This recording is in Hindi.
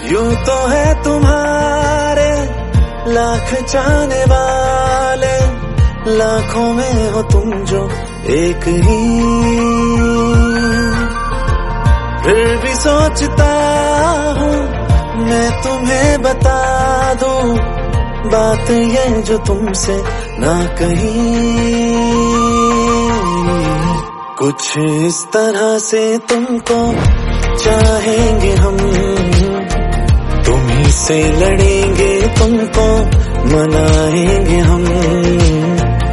यूं तो है तुम्हारे लाख चाहने वाले, लाखों में हो तुम जो एक ही। फिर भी सोचता हूँ मैं तुम्हें बता दूं बात ये जो तुमसे ना कही। कुछ इस तरह से तुमको चाहेंगे हम, तुम्हीं से लड़ेंगे, तुमको मनाएंगे हम।